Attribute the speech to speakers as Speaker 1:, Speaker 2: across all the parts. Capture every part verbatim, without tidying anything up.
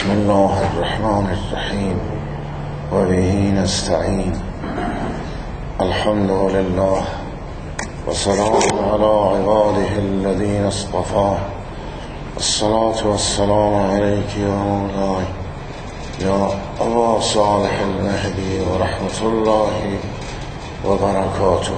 Speaker 1: بسم الله الرحمن الرحیم و به نستعین. الحمد لله و سلام علی عباده الذین اصطفى. الصلاة والسلام علیک یا مولاي یا ابا صالح المهدی و رحمت الله و برکاته.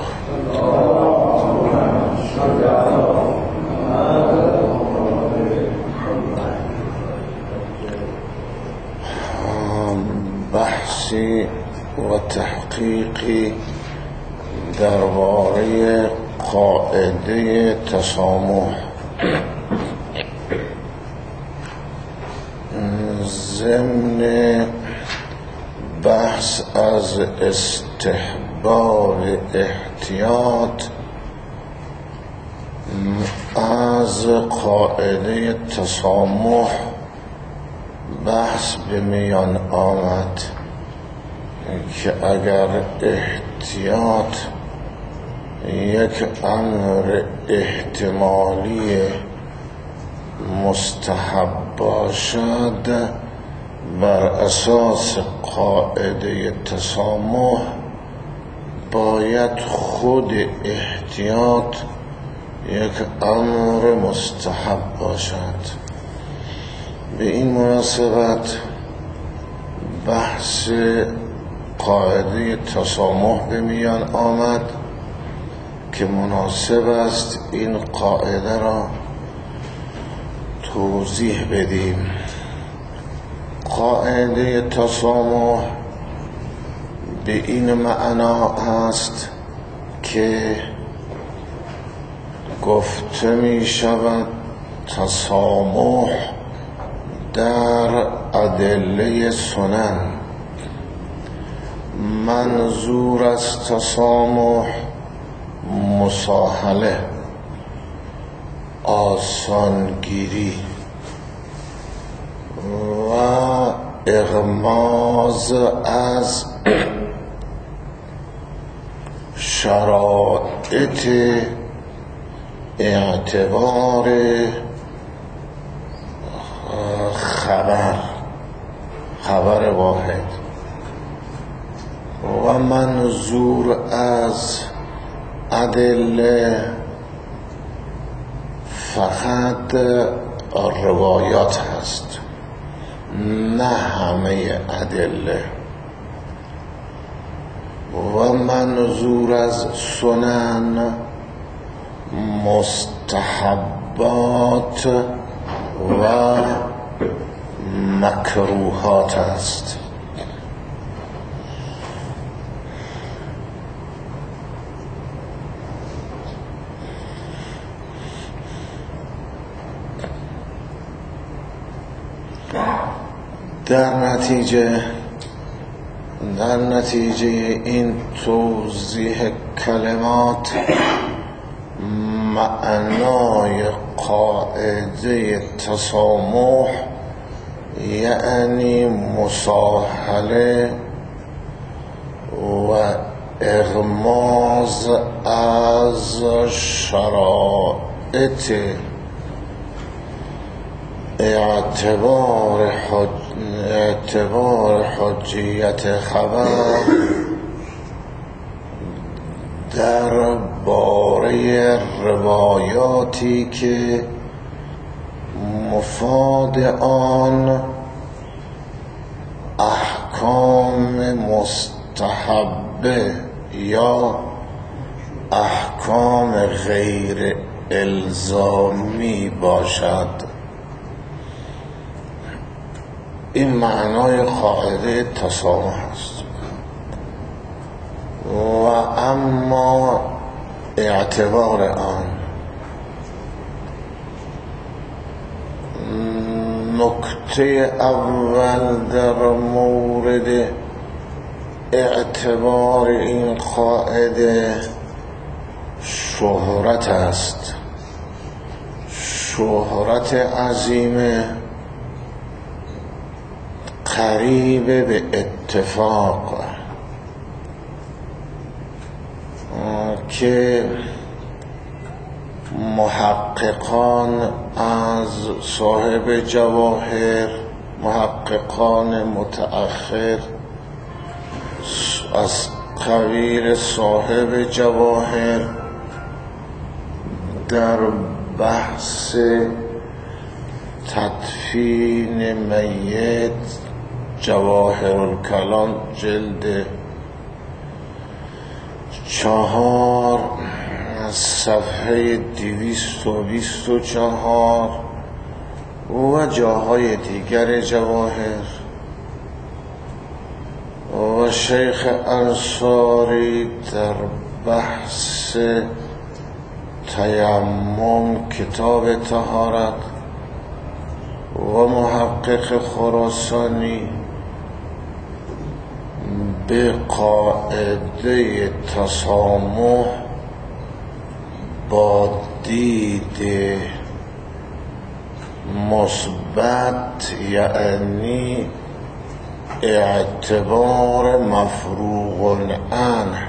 Speaker 1: بحثی و تحقیقی درباره قاعده تسامح ضمن بحث از استحباب احتیاط از قاعده تسامح بحث به میان آمد که اگر احتیاط یک امر احتمالی مستحب باشد، بر اساس قاعده تسامح باید خود احتیاط یک امر مستحب باشد. به این مناسبت بحث قاعده تسامح به میان آمد که مناسب است این قاعده را توضیح بدیم. قاعده تسامح به این معنا است که گفته می شود تسامح در ادله سنن. منظور از تسامح مساهله، آسانگیری و اغماض از شرایط اعتبار خبر خبر واحد و منظور از ادله فقط روایات هست، نه همه ادله. و منظور از سنن مستحبات و مکروهات است. در نتیجه در نتیجه این توضیح کلمات معنای قاعده تسامح یعنی مساهله و اغماض از شرایط اعتبار حج... اعتبار حجیت خبر در باره روایاتی که مفاد آن احکام مستحبه یا احکام غیر الزامی باشد. این معنای قاعده تسامح است. و اما اعتبار آن، نکته اول در مورد اعتبار این قاعده شهرت است. شهرت عظیمه قریب به اتفاق که محققان از صاحب جواهر محققان متأخر از قبیل صاحب جواهر در بحث تدفین میت، جواهر الکلام جلد چهار از صفحه دویست و بیست و چهار و جاهای دیگر جواهر و شیخ انصاری در بحث تیمم کتاب طهارت و محقق خراسانی به قاعده تسامح با دید مثبت، یعنی اعتبار مفروغ عنه،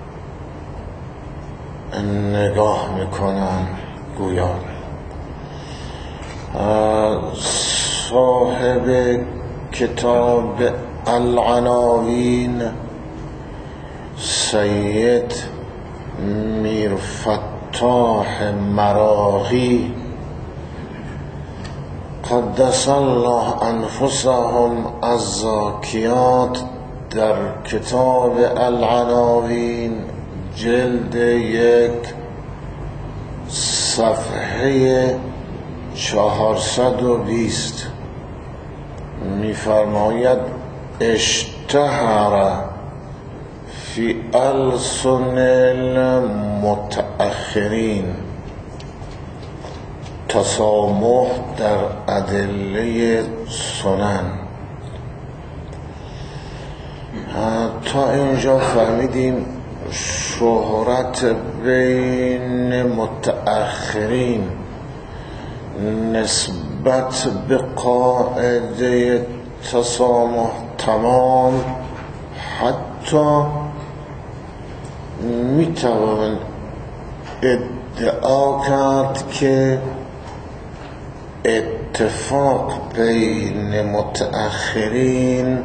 Speaker 1: نگاه میکنن. گویا صاحب کتاب العناوین سید میرفتاح مراغی قدس الله انفسهم الزاکیات در کتاب العناوین جلد یک صفحه چهارصد و بیست می‌فرماید اشتهر فی السن المتأخرین، تسامح در ادله سنن. تا اینجا فهمیدیم شهرت بین متأخرین نسبت به قاعده تسامح تمام، حتی میتوان ادعا کرد که اتفاق بین متأخرین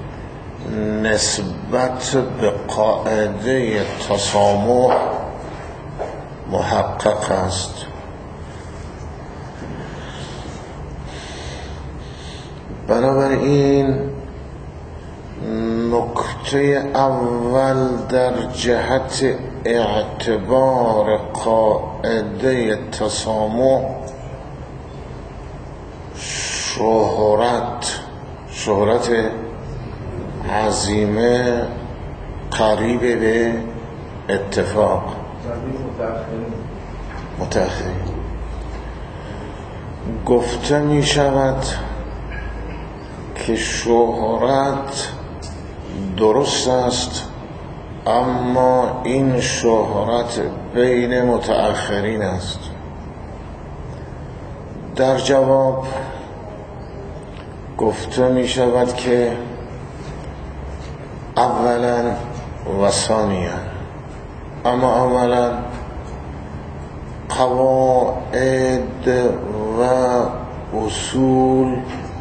Speaker 1: نسبت به قاعده تسامح محقق است. بنابراین نکته اول در جهت اعتبار قاعده تسامح شهرت شهرت عظیمه قریب به اتفاق متأخرین. گفته می شود که شهرت درست است، اما این شهرت بین متأخرین است. در جواب گفته می شود که اولا و ثانیا، اما اولا قواعد و اصول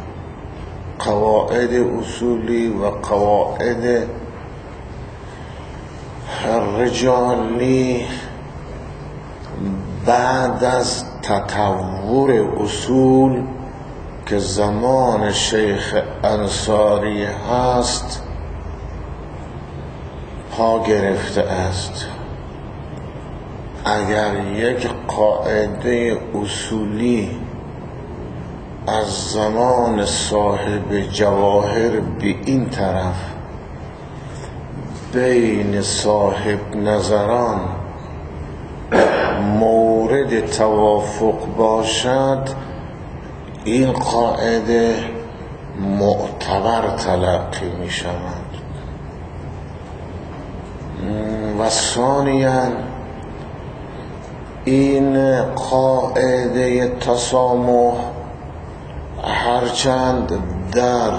Speaker 1: قواعد اصولی و قواعد رجالی بعد از تطور اصول که زمان شیخ انصاری هست پا گرفته است. اگر یک قاعده اصولی از زمان صاحب جواهر به این طرف بین صاحب نظران مورد توافق باشد، این قاعده معتبر تلقی می شود. و ثانیاً این قاعده تسامح هرچند در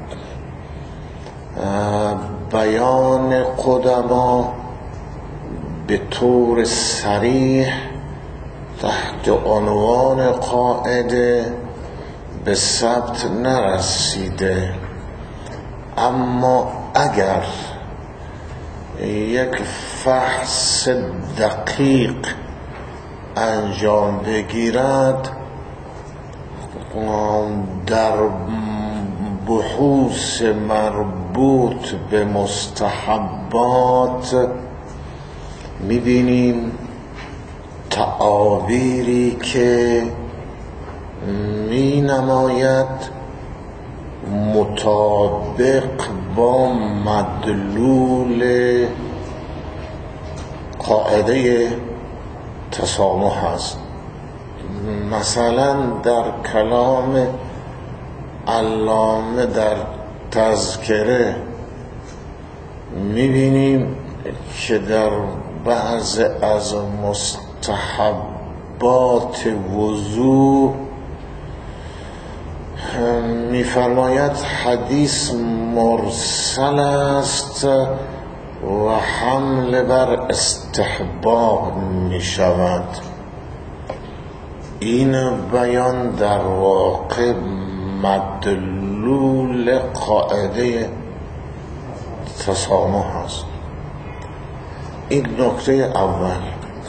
Speaker 1: بیان قدما به طور صریح تحت عنوان قاعده به ثبت نرسیده، اما اگر یک فحص دقیق انجام بگیرد در بحوث مربوط به مستحبات میبینیم تعابیری که می نماید مطابق با مدلول قاعده تسامح است. مثلا در کلام علامه در تذکره میبینیم که در بعض از مستحبات وضو میفرماید حدیث مرسل است و حمل بر استحباب میشود. این بیان در واقع مدلول قاعده تسامح است. این نکته اول.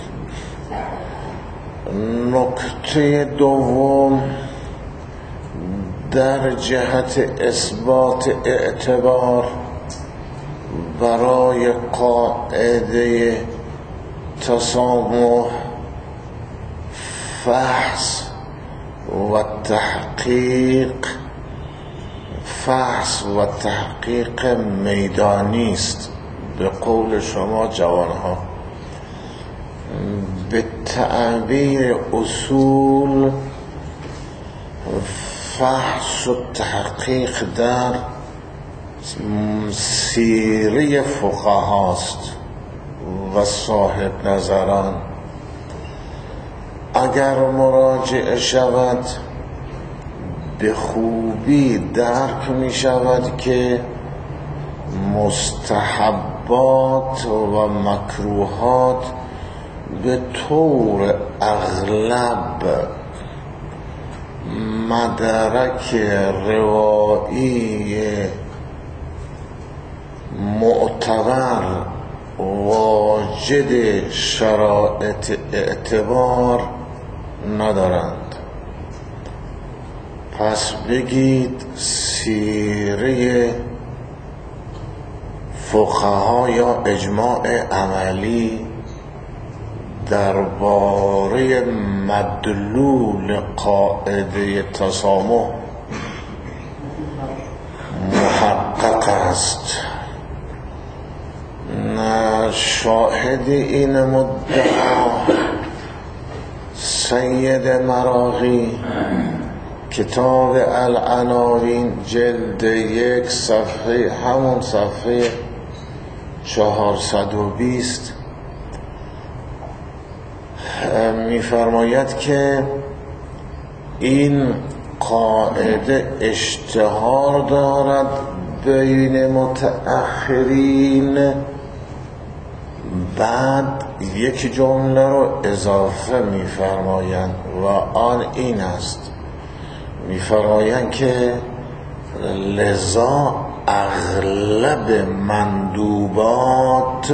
Speaker 1: نکته دوم در جهت اثبات اعتبار برای قاعده تسامح فحص و تحقیق فحص و تحقیق میدانی است. به قول شما جوانها، به تعبیر اصول فحص و تحقیق در سیره فقهاست و صاحب نظران. اگر مراجعه شود به خوبی درک می شود که مستحبات و مکروهات به طور اغلب مدرک روایی معتبر واجد شرایط اعتبار ندارند. پس بگید سیره فقها یا اجماع عملی درباره مدلول قاعده تسامح محقق است. شاهد این مدعا سید مراغی کتاب العناوین جلد یک صفحه همون صفحه چهارصد و بیست می‌فرماید که این قاعده اشتهار دارد بین متأخرین. بعد یک جمله رو اضافه می‌فرمایند و آن این است، می‌فرمایند که لذا اغلب مندوبات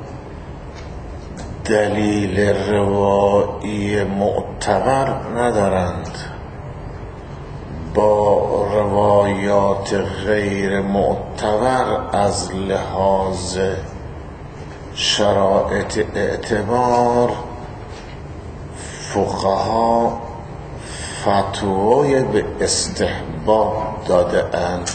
Speaker 1: دلیل روایی معتبر ندارند، با روایات غیر معتبر از لحاظ شرایط اعتبار فقها فتوای به استحباب داده اند.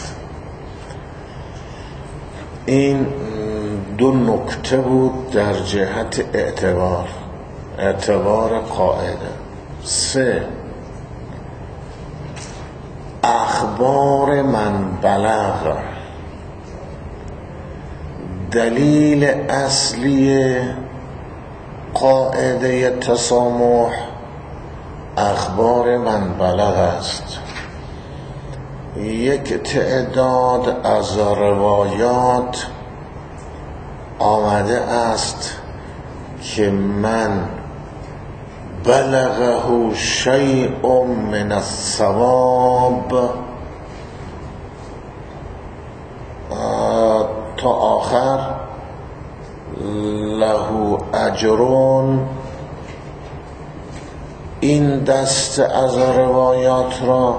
Speaker 1: این دو نکته بود در جهت اعتبار اعتبار قاعده. سه، اخبار من بلغ. دلیل اصلی قاعده تسامح اخبار من بلغ است. یک تعداد از روایات آمده است که من بلغه شیء من الثواب تا آخر له اجرون. این دست از روایات را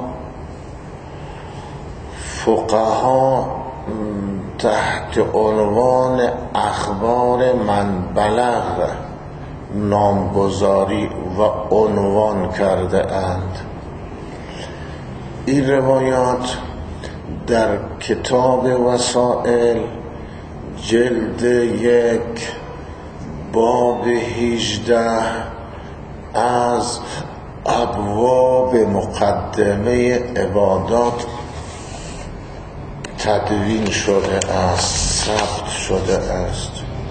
Speaker 1: فقها تحت عنوان اخبار من بلغ نامگذاری و عنوان کرده اند. این روایات در کتاب وسائل جلد یک باب هجده از ابواب مقدمه عبادات تدوین شده است، ثبت شده است.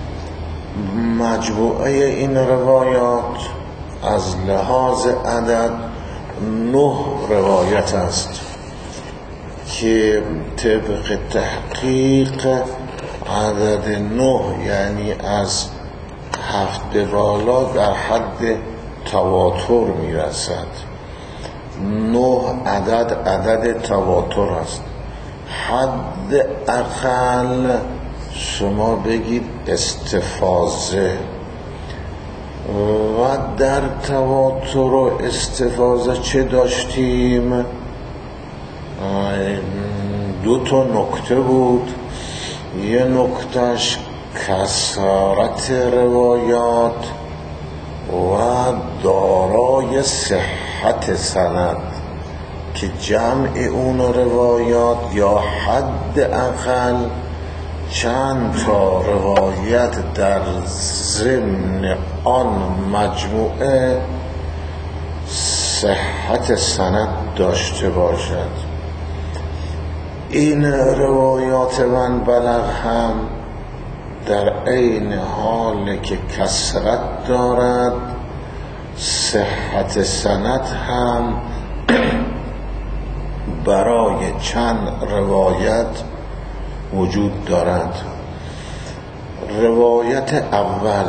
Speaker 1: مجموعه این روایات از لحاظ عدد نه روایت است که طبق تحقیق عدد نه یعنی از هفت به بالا در حد تواتر میرسد. نه عدد عدد تواتر است. حد اقل شما بگید استفاضه، و در تواتر و استفاضه چه داشتیم؟ دو تا نکته بود. یه نکتهش کثرت روایات و دارای صحت سند که جمع اون روایات یا حد اقل چند تا روایت در ضمن آن مجموعه صحت سند داشته باشد. این روایات من بلغ هم در عین حال که کثرت دارد صحت سند هم برای چند روایت وجود دارد. روایت اول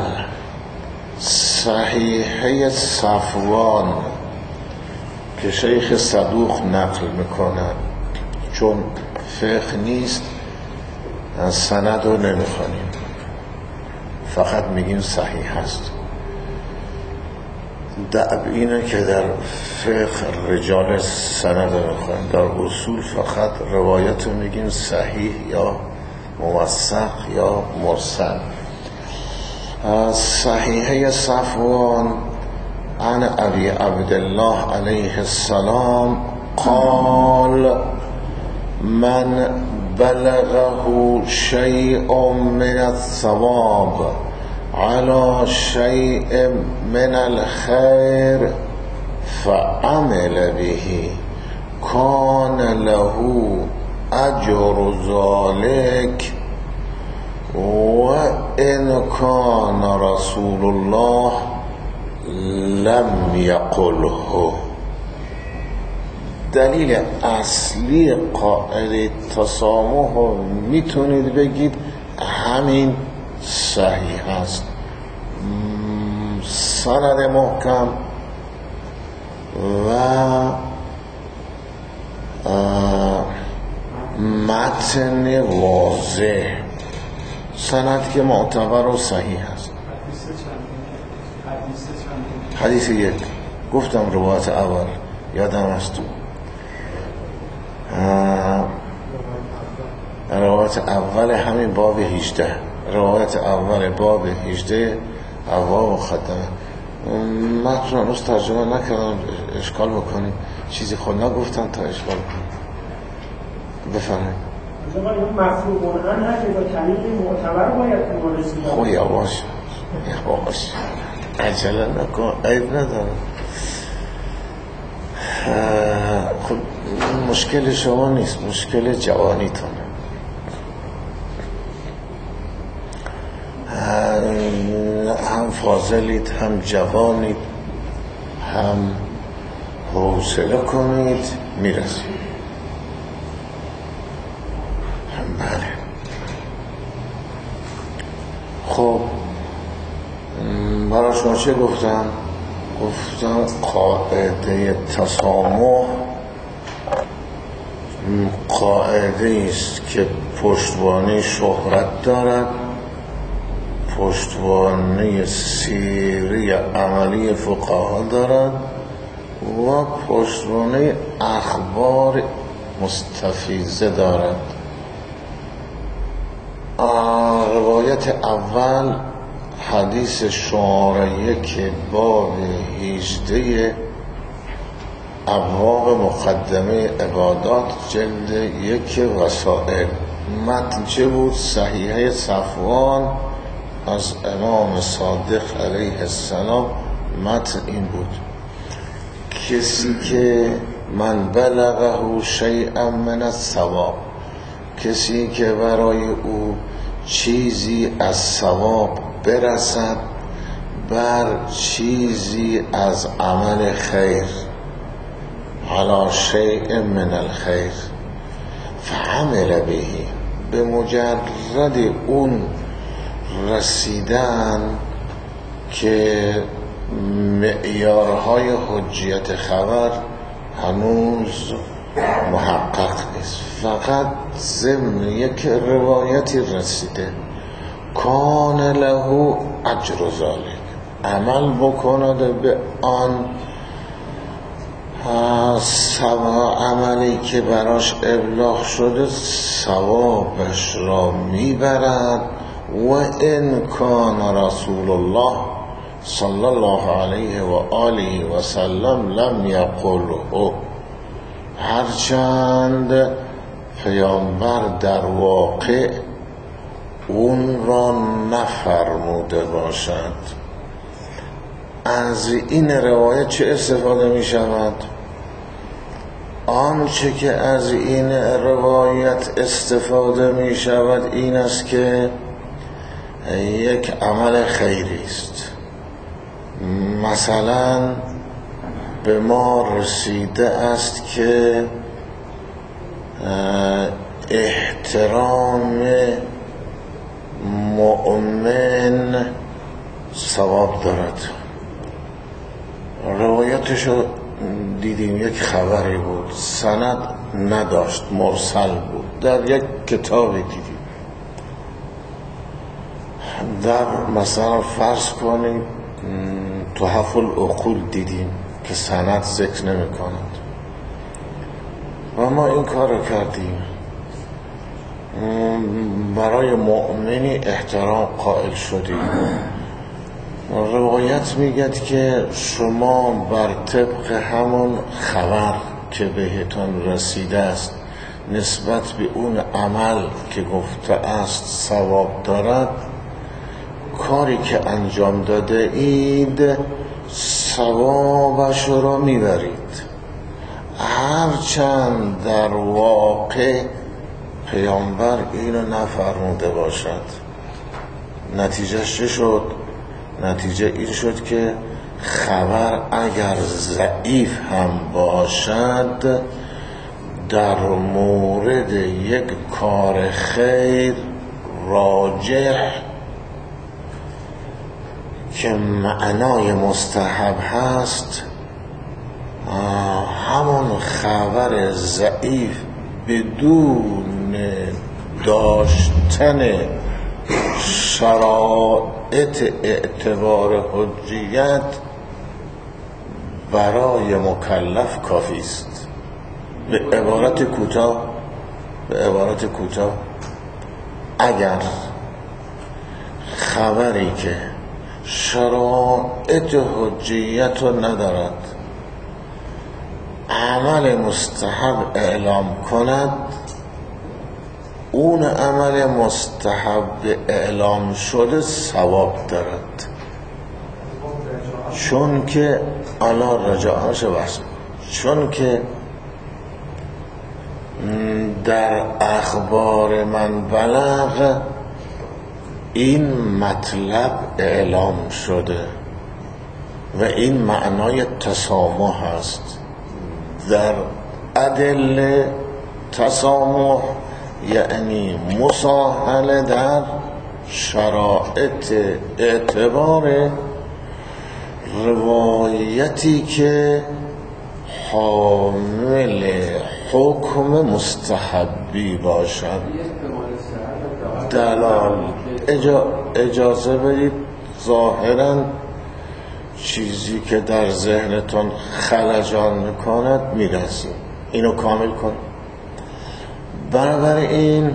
Speaker 1: صحیحه صفوان که شیخ صدوق نقل میکنند، چون فقه نیست از سند رو نمیخوانیم، فقط میگیم صحیح هست. دعب اینه که در فقه رجال سند رو میخوانیم، در اصول فقط روایت رو میگیم صحیح یا موثق یا مرسل. صحیحه صفوان عن ابی عبدالله علیه السلام قال من بلغه شیء من الثواب على شیء من الخیر فعمل به کان له اجر ذلك و ان کان رسول الله لم یقله. دلیل اصلی قاعده تسامح رو میتونید بگید همین صحیح است. سند محکم و متن واضح، سند که معتبر و صحیح است. حدیث یک گفتم روایت اول یادم است، روایت اول همین باب هجده، روایت اول باب هجده ابواب مقدمه. متن هنوز ترجمه نکردم اشکال بکنیم، چیزی خود نگفتن تا اشکال کنیم. بفرمایید.
Speaker 2: مفروض عن هست با کلمه معتبر باید مورد
Speaker 1: خب یواش یواش عجله نکن، عیب نداره. خب مشکل شما نیست، مشکل جوانیتونه. هم فاضلید، هم جوانید، هم حوصله کنید میرسید. بله. خب برای شما چه گفتم؟ گفتم قاعده تسامح قاعده است که پشتوانه شهرت دارد، پشتوانه سیری عملی فقها دارد و پشتوانه اخبار مستفیضه دارد. روایت اول حدیث شماره یک باب هجده ابواب مقدمه عبادات جلد یک وسائل، متن چه بود؟ صحیحه صفوان از امام صادق علیه السلام. متن این بود: کسی که من بلغه شیئا من الثواب، کسی که برای او چیزی از ثواب برسد بر چیزی از عمل خیر، علی شیء من الخیر، فعمل بهی، به مجرد اون رسیدن که معیارهای حجیت خبر هنوز محقق نیست، فقط ضمن یک روایتی رسیده، کان له اجر ذلک، عمل بکند به آن سوا عملی که براش ابلاغ شده ثوابش را میبرد. و ان کان رسول الله صلی الله علیه و آله و سلم لم یقله، هرچند پیامبر در واقع اون را نفرموده باشد. از این روایت چه استفاده می شود؟ آنچه که از این روایت استفاده می شود این است که یک عمل خیری است. مثلا به ما رسیده است که احترام مؤمن ثواب دارد. روایتشو دیدیم، یک خبری بود، سند نداشت، مرسل بود، در یک کتابی دیدیم. در مثلا فرض کنیم تحف العقول دیدیم که سند ذکر نمی کند و ما این کار کردیم، برای مؤمنی احترام قائل شدیم. روایت میگد که شما بر طبق همون خبر که بهتان رسیده است نسبت به اون عمل که گفته است ثواب دارد، کاری که انجام داده اید ثوابش را میبرید، هرچند در واقع پیامبر اینو نفرموده باشد. نتیجه چه شد؟ نتیجه این شد که خبر اگر ضعیف هم باشد در مورد یک کار خیر راجح که معنای مستحب هست، همون خبر ضعیف بدون داشتن شرایط اعتبار حجیت برای مکلف کافی است. به عبارت کوتاه به عبارت کوتاه اگر خبری که شرایط حجیت رو ندارد عمل مستحب اعلام کند، اون عمل مستحب اعلام شده ثواب دارد، چون که علا رجاهاش بحث چون که در اخبار من بلغ این مطلب اعلام شده و این معنای تسامح است. در ادله تسامح یعنی مساهله در شرایط اعتبار روایتی که حامل حکم مستحبی باشد. دلال اجا اجازه بدید ظاهرا چیزی که در ذهنتون خلجان میکند میرسیم، اینو کامل کن. بنابراین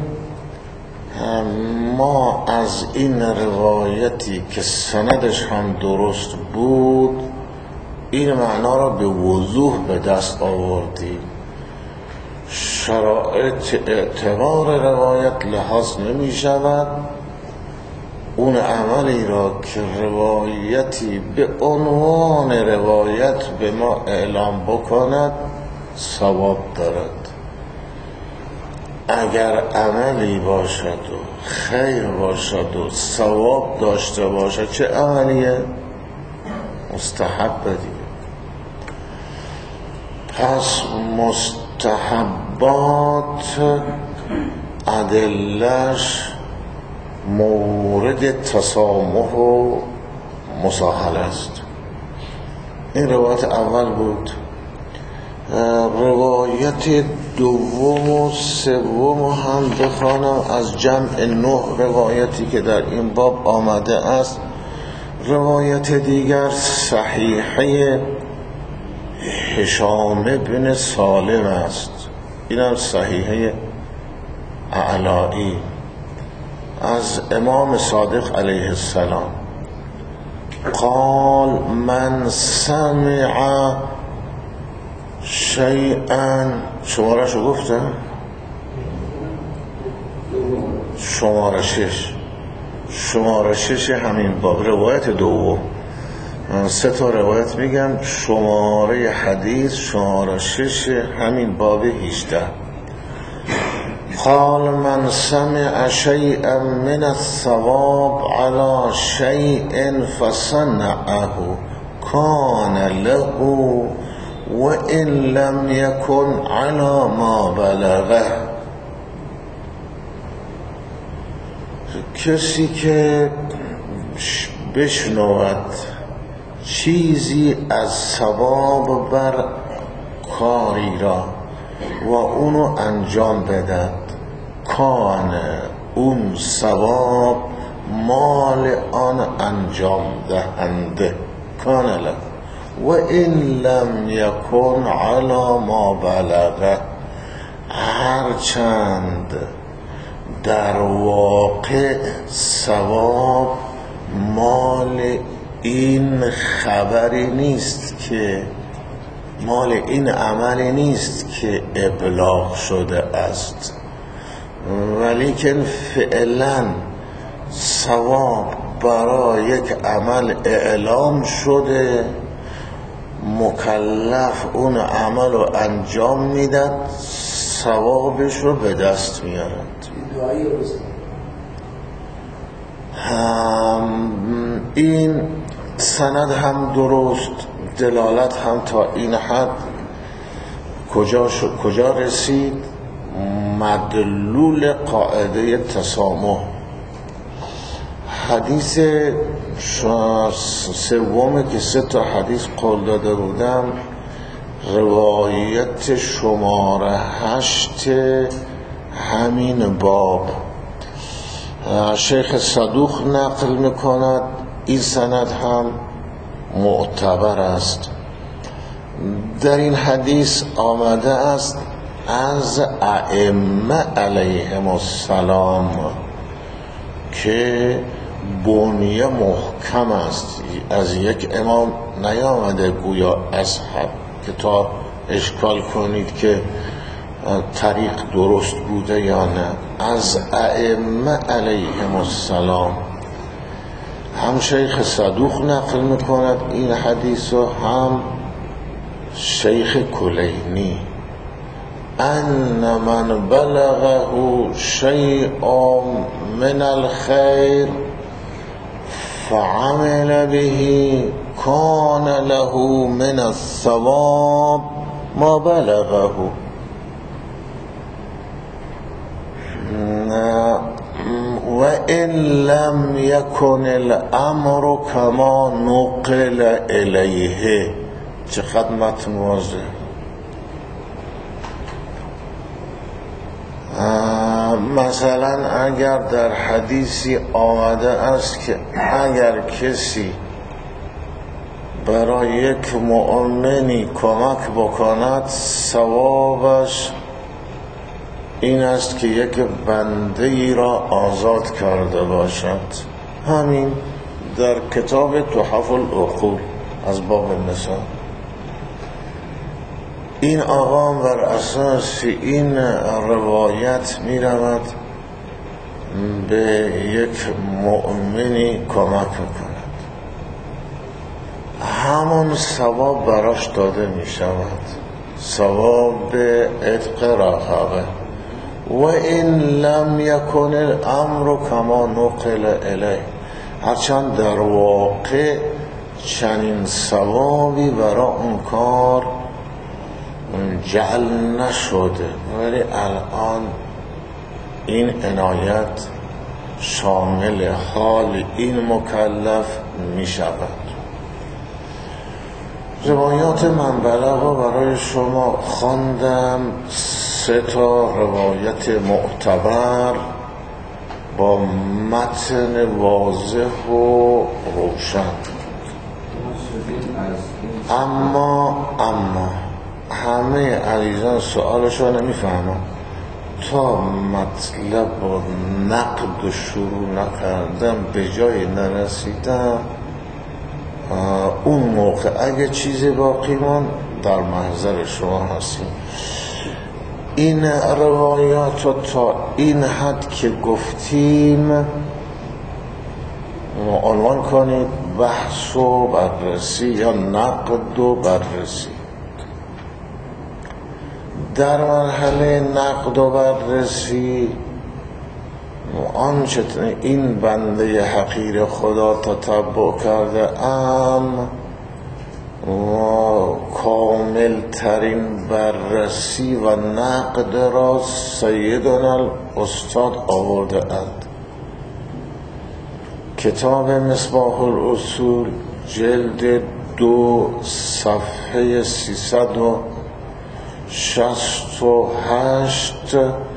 Speaker 1: ما از این روایتی که سندش هم درست بود این معنا را به وضوح به دست آوردیم. شرایط اعتبار روایت لحاظ نمی شود. اون عملی را که روایتی به عنوان روایت به ما اعلام بکند ثواب دارد. اگر عملی باشد و خیر باشد و ثواب داشته باشد، چه عملیه؟ مستحب دیگه. پس مستحبات ادله‌اش مورد تسامح و مساهله است. این روایت اول بود. روایت دوم و سوم هم بخوانم از جمع نه روایتی که در این باب آمده است. روایت دیگر صحیحه هشام بن سالم است، این هم صحیحه اعلائی از امام صادق علیه السلام قال من سمع شیئا، شماره شو گفتم؟ شماره شش شماره شش همین باب روایت دوم. سه تا روایت میگم، شماره حدیث شماره شش همین باب هجده. قال من سمع شيئا من الثواب على شيء فصنعه كان له وإن لم يكن على ما بلغه. کسی که بشنود چیزی از ثواب بر کاری را و اونو انجام بدهد، کان اون ثواب مال آن انجام دهنده، کان له و این لم یکن علی ما بلغه، هرچند در واقع ثواب مال این خبری نیست که مال این عملی نیست که ابلاغ شده است، ولیکن فعلا ثواب برای یک عمل اعلام شده، مکلف اون عمل رو انجام میدد، ثوابش رو به دست میارد. این سند هم درست، دلالت هم تا این حد کجا شد، کجا رسید؟ مدلول قاعده تسامح. حدیث سوم که سه تا حدیث قول داده بودم، روایت شماره هشت همین باب شیخ صدوق نقل میکند. این سند هم معتبر است. در این حدیث آمده است از ائمه علیهم السلام که بنیه محکم است. از یک امام نیامده گویا از حد که تا اشکال کنید که طریق درست بوده یا نه. از ائمه علیهم السلام هم شیخ صدوق نقل میکند این حدیث و هم شیخ کلینی، ان من بلغه شیء من الخیر فعمل به کان له من الثواب ما بلغه و این لم یکن الامر کما نقل الیه. چقدر متن واضح. مثلا اگر در حدیثی آمده است که اگر کسی برای یک مؤمنی کمک بکند ثوابش این است که یک بنده ای را آزاد کرده باشد. همین در کتاب تحف العقول از باب النساء. این آقا بر اساس این روایت می رود به یک مؤمنی کمک میکند، همون ثواب براش داده می شود، ثواب عتق رقبه. و این لم یکن الامر کما نقل الیه، هرچند در واقع چنین ثوابی برای اون کار جعل نشده، ولی الان این عنایت شامل حال این مکلف می شود. روایات منبله ها برای شما خواندم، سه تا روایت معتبر با متن واضح و روشن. اما اما همه عزیزان سوالشو نمیفهمم، تا مطلب و نقد شروع نکردم به جای نرسیدم، اون موقع اگه چیزی باقی من در محضر شما هستیم. این روایات رو تا این حد که گفتیم عنوان کنید بحث و بررسی یا نقد و بررسی. در مرحله نقد و بررسی آنچه این بنده حقیر خدا تتبع کرده ام و کامل ترین بررسی و نقد را سیدنا الاستاد آورده اند. کتاب مصباح الاصول جلد دو صفحه سیصد و شصت و هشت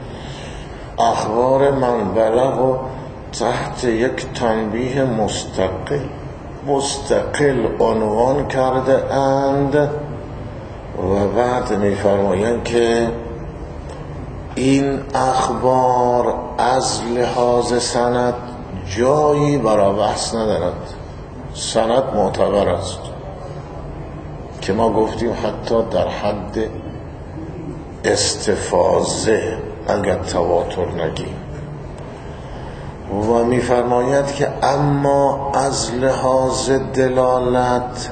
Speaker 1: اخبار منبله و تحت یک تنبیه مستقل مستقل عنوان کرده اند و بعد می‌فرمایند که این اخبار از لحاظ سند جایی برای بحث ندارد، سند معتبر است که ما گفتیم حتی در حد استفاضه اگر تواتر نگیم. و می‌فرماید که اما از لحاظ دلالت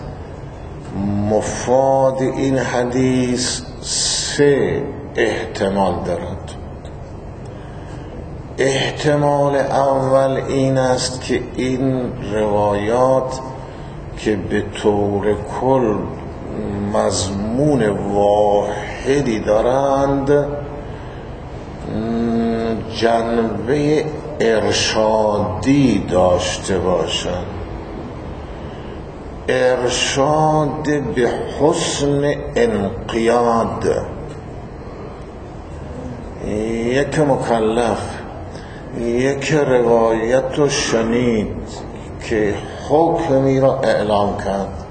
Speaker 1: مفاد این حدیث سه احتمال دارد. احتمال اول این است که این روایات که به طور کل مضمون واحدی دارند جنبه ارشادی داشته باشند، ارشاد به حسن انقیاد. یک مکلف یک روایت رو شنید که حکمی را اعلام کرد،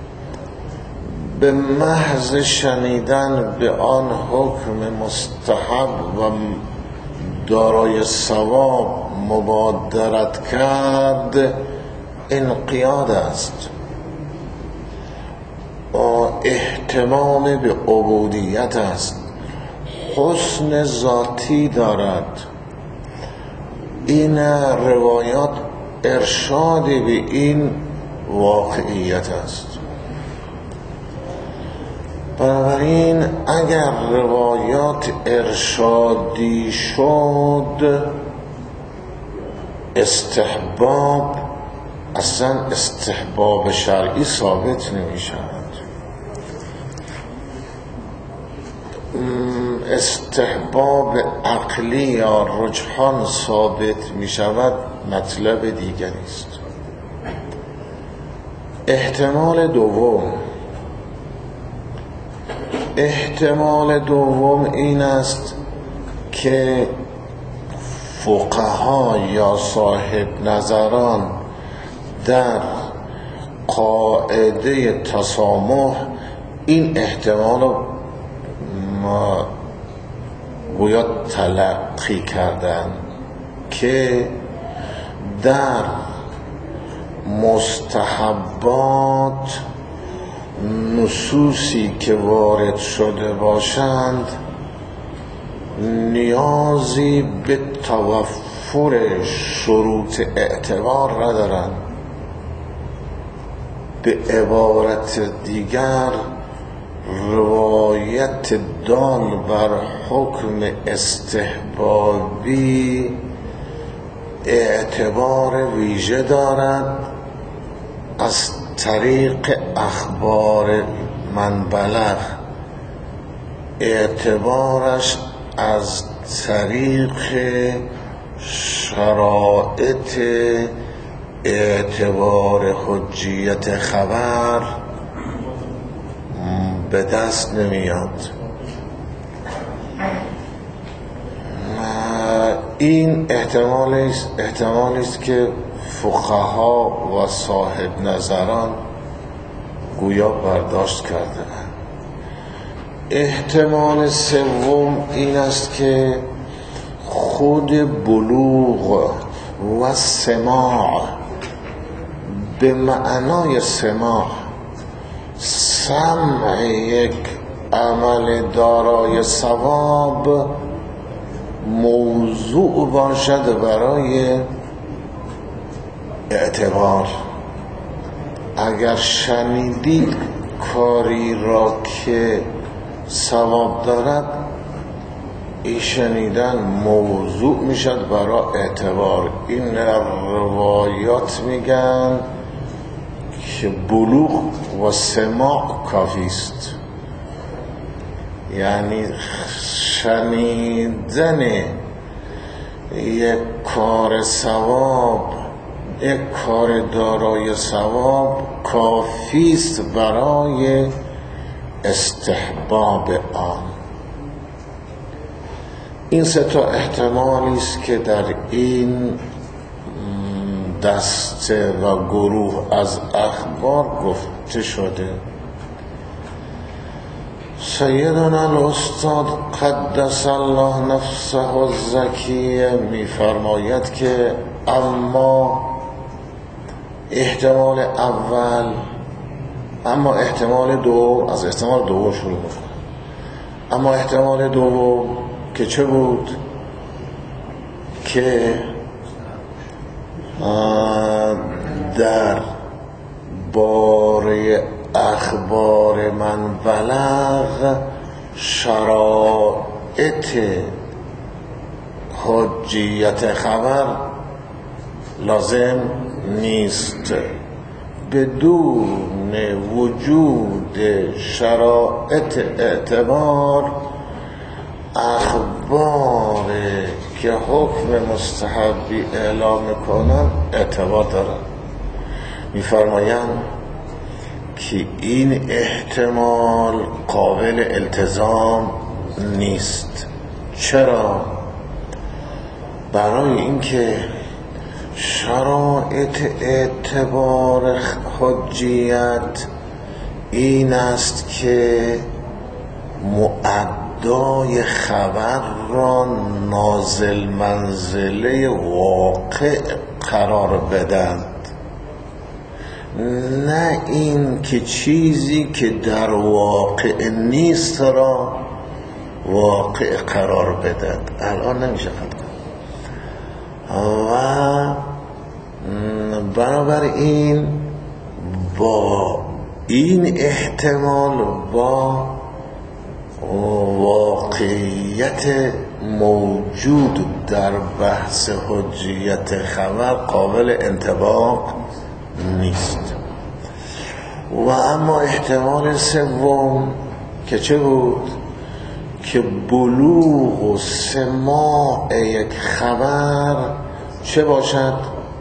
Speaker 1: به محض شنیدن به آن حکم مستحب و دارای ثواب مبادرت کرد، انقیاد است و اهتمام به عبودیت است، حسن ذاتی دارد. این روایات ارشاد به این واقعیت است. بنابراین اگر روایات ارشادی شد، استحباب اصلا استحباب شرعی ثابت نمی شود. استحباب عقلی یا رجحان ثابت می شود مطلب دیگری است. احتمال دوم احتمال دوم این است که فقها یا صاحب نظران در قاعده تسامح این احتمال رو ما گویا تلقی کردن که در مستحبات نصوصی که وارد شده باشند نیازی به توفر شروط اعتبار ندارند. به عبارت دیگر روایت دال بر حکم استحبابی اعتبار ویژه دارد از طریق اخبار من بلغ، اعتبارش از طریق شرائط اعتبار حجیت خبر به دست نمیاد. این احتمالی است احتمالی است که فقها و صاحب نظران گویا برداشت کردند. احتمال سوم این است که خود بلوغ و سماع به معنای سماع سمع یک عمل دارای ثواب موضوع باشد برای اعتبار. اگر شنیدید کاری را که ثواب دارد، این شنیدن موضوع میشد برای اعتبار. این روایات میگن که بلوغ و سماع کافی است، یعنی شنیدن یک کار ثواب، یک کار دارای ثواب کافی است برای استحباب آن. این سه تا احتمالی است که در این دسته و گروه از اخبار گفته شده. سیدنا الاستاد قدس الله نفسه الزکیه میفرماید که اما احتمال اول اما احتمال دوم، از احتمال دوم شروع میکنه. اما احتمال دوم که چه بود؟ که در باره اخبار من بلغ شرائط حجیت خبر لازم نیست. بدون وجود شرائط اعتبار اخبار که حکم مستحبی اعلام کنن اعتبار دارن. میفرمایند که این احتمال قابل التزام نیست. چرا؟ برای اینکه شرایط اعتبار حجیت این است که مؤدای خبر را نازل منزله واقع قرار بدند، نه این که چیزی که در واقع نیست را واقع قرار بدند. الان نمیشه خطا. و بنابراین با این احتمال با واقعیت موجود در بحث حجیت خبر قابل انطباق نیست. و اما احتمال سوم که چه بود؟ که بلوغ و سماع یک خبر چه باشد؟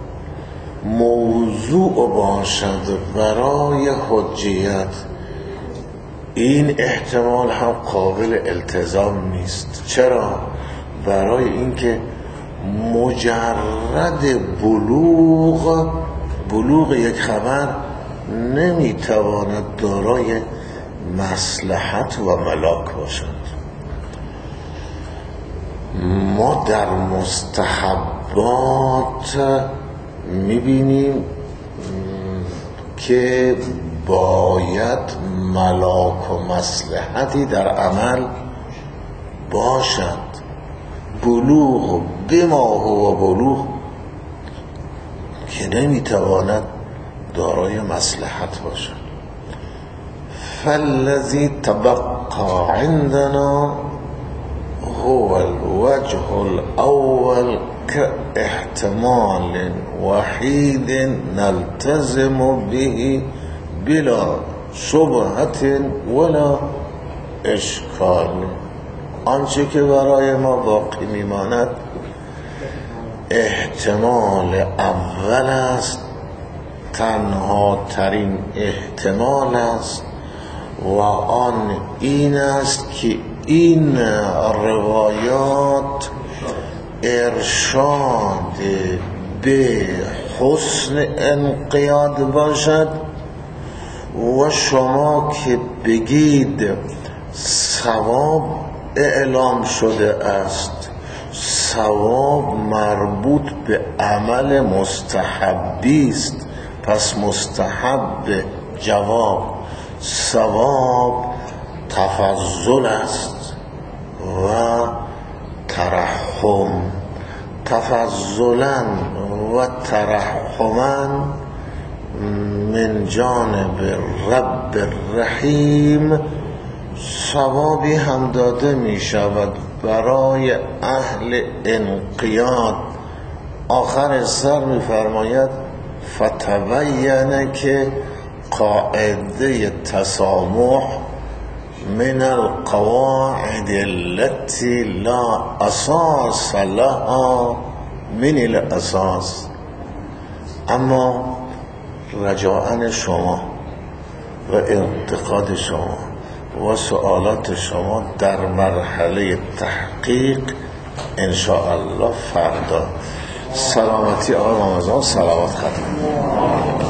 Speaker 1: موضوع باشد برای حجیت. این احتمال هم قابل التزام نیست. چرا؟ برای اینکه مجرد بلوغ بلوغ یک خبر نمیتواند دارای مصلحت و ملاک باشد. ما در مستحبات میبینیم که باید ملاک و مصلحتی در عمل باشد. بلوغ بما هو بلوغ که نمیتواند دارای مصلحت باشد. فالذی تبقى عندنا هو الوجه الاول كاحتمال وحيد نلتزم به بلا شبهة ولا اشکال. آنچه که برای ما باقی میماند احتمال اول است، تنها ترین احتمال است و آن این است که این روایات ارشاد به حسن انقیاد باشد و شما که بگید ثواب اعلام شده است، ثواب مربوط به عمل مستحبی است، پس مستحب جواب، ثواب تفضل است و ترحم. تفضلا و ترحما من جانب رب الرحیم ثوابی هم داده می شود برای اهل انقیاد. آخر سر می فرماید فتبینه که قاعده تسامح من القواعد التي لا اساس لها من الاساس. اما رجاء شما و انتقاد شما و سوالات شما در مرحله تحقیق انشاءالله فردا. سلامتی آقای مامزان، سلامت ختم.